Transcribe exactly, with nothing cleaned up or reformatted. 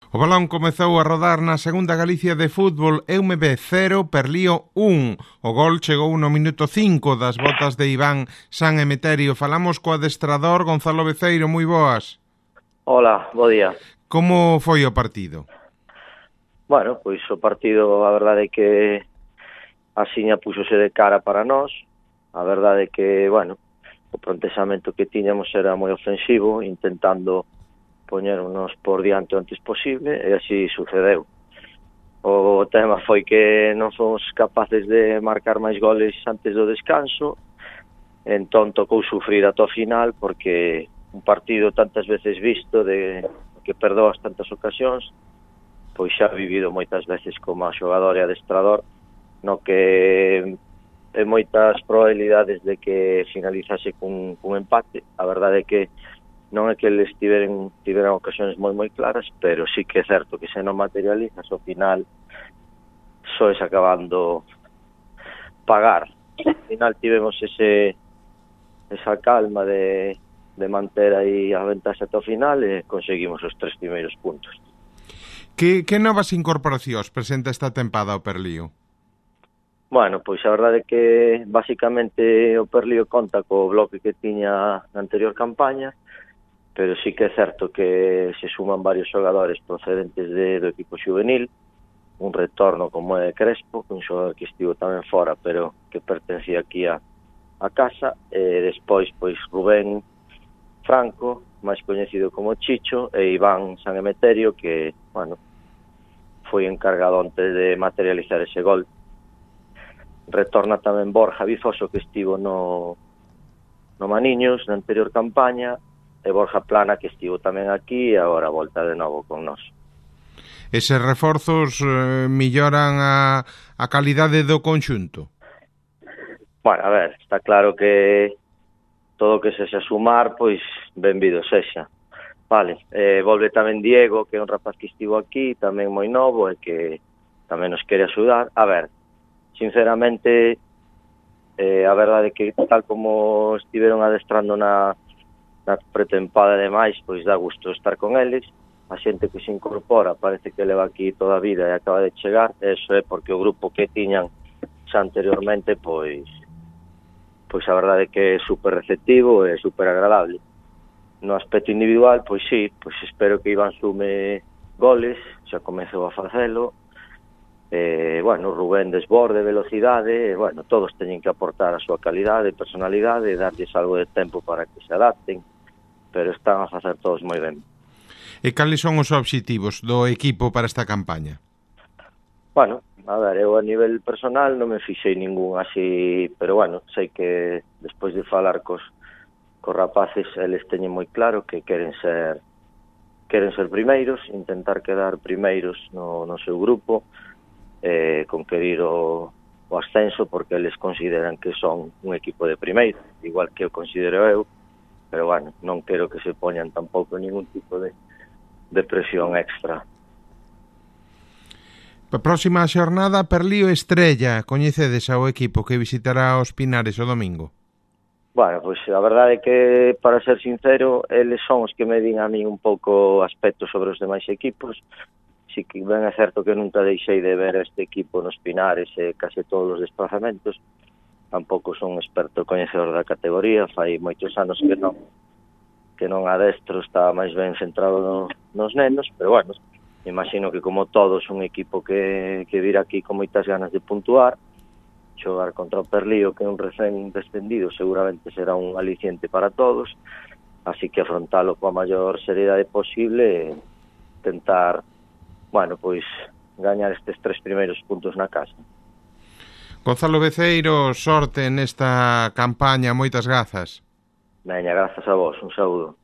O balón comezou a rodar na segunda Galicia de fútbol, Eumebe cero, Perlío un. O gol chegou no minuto cinco das botas de Iván San Emeterio. Falamos co adestrador Gonzalo Beceiro, moi boas. Hola, bo día. Como foi o partido? Bueno, pois o partido, a verdade é que a Siña púxose de cara para nós. A verdade é que, bueno, o plantexamento que tiñamos era moi ofensivo, intentando poñernos por diante o antes posible, e así sucedeu. O tema foi que non fomos capaces de marcar máis goles antes do descanso, entón tocou sufrir ata o final, porque un partido tantas veces visto, de que perdoas tantas ocasións, pois xa vivido moitas veces como xogador e adestrador, no que hai moitas probabilidades de que finalizase cun, cun empate. A verdade é que non é que eles tiveren, tiveran ocasións moi moi claras, pero sí que é certo que se non materializas, ao final soes acabando pagar. Ao final tivemos ese esa calma de, de manter aí a ventaxa ata o final e conseguimos os tres primeiros puntos. Que, que novas incorporacións presenta esta tempada o Perlío? Bueno, pois a verdade é que basicamente o Perlío conta co bloque que tiña na anterior campaña, pero sí que é certo que se suman varios xogadores procedentes de, do equipo juvenil, un retorno como é Crespo, un xogador que estivo tamén fora, pero que pertencía aquí a, a casa, e despois pois Rubén Franco, máis coñecido como Chicho, e Iván San Emeterio, que, bueno, foi encargado antes de materializar ese gol. Retorna tamén Borja Vizoso, que estivo no, no Maniños na anterior campaña, e Borja Plana, que estivo tamén aquí e agora volta de novo con nós. Eses reforzos eh, melloran a, a calidade do conxunto? Bueno, a ver, está claro que todo o que sexa sumar, pois benvido sexa. Vale, eh, volve tamén Diego, que é un rapaz que estivo aquí, tamén moi novo e que tamén nos quere axudar. A ver, sinceramente, eh, a verdade é que tal como estiveron adestrando na na pretempada e demais, pois dá gusto estar con eles. A xente que se incorpora parece que leva aquí toda a vida e acaba de chegar, eso é porque o grupo que tiñan xa anteriormente, pois pois a verdade é que é super receptivo e super agradable. No aspecto individual, pois sí, pois espero que Iván sume goles, xa comezou a facelo, eh, bueno, Rubén desborde, velocidade, e, bueno, todos teñen que aportar a súa calidade, personalidade, e darlles algo de tempo para que se adapten, pero están a facer todos moi ben. E cales son os obxectivos do equipo para esta campaña? Bueno, a ver, eu a nivel personal non me fixei ningún así, pero bueno, sei que despois de falar cos, cos rapaces, eles teñen moi claro que queren ser queren ser primeiros, intentar quedar primeiros no, no seu grupo, eh, conquerir o, o ascenso, porque eles consideran que son un equipo de primeiro, igual que eu considero eu, pero bueno, non quero que se poñan tampouco ningún tipo de, de presión extra. A próxima xornada, Perlío Estrella, coñecedes ao equipo que visitará os Pinares o domingo? Bueno, pois a verdade é que, para ser sincero, eles son os que me din a mí un pouco aspectos sobre os demais equipos. Si que ben é certo que nunca deixei de ver este equipo nos Pinares e case todos os desplazamentos. Tampouco son un experto coñecedor da categoría, fai moitos anos que non que non adestro, estaba máis ben centrado no, nos nenos, pero bueno, imagino que como todos un equipo que, que vir aquí con moitas ganas de puntuar, xogar contra o Perlío, que é un recén descendido, seguramente será un aliciente para todos, así que afrontalo coa maior seriedade posible e tentar, bueno, pois gañar estes tres primeiros puntos na casa. Gonzalo Beceiro, sorte nesta campaña, moitas grazas. Veña, grazas a vos, un saúdo.